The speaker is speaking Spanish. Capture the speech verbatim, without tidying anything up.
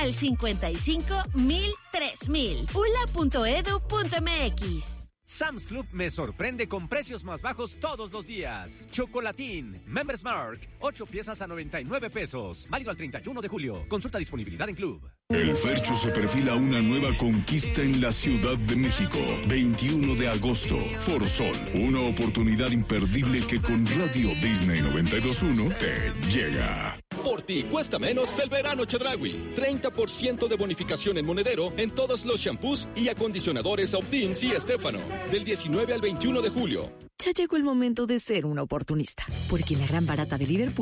al cincuenta y cinco mil tres mil. U L A punto edu punto m x. Sam's Club me sorprende con precios más bajos todos los días. Chocolatín, Members Mark, ocho piezas a noventa y nueve pesos. Válido al treinta y uno de julio. Consulta disponibilidad en Club. El Fercho se perfila una nueva conquista en la Ciudad de México. veintiuno de agosto, Foro Sol. Una oportunidad imperdible que con Radio Disney noventa y dos punto uno te llega. Por ti cuesta menos el verano Chedraui. treinta por ciento de bonificación en monedero en todos los shampoos y acondicionadores Optins y Estefano. Del diecinueve al veintiuno de julio. Ya llegó el momento de ser un oportunista, porque en la gran barata de Liverpool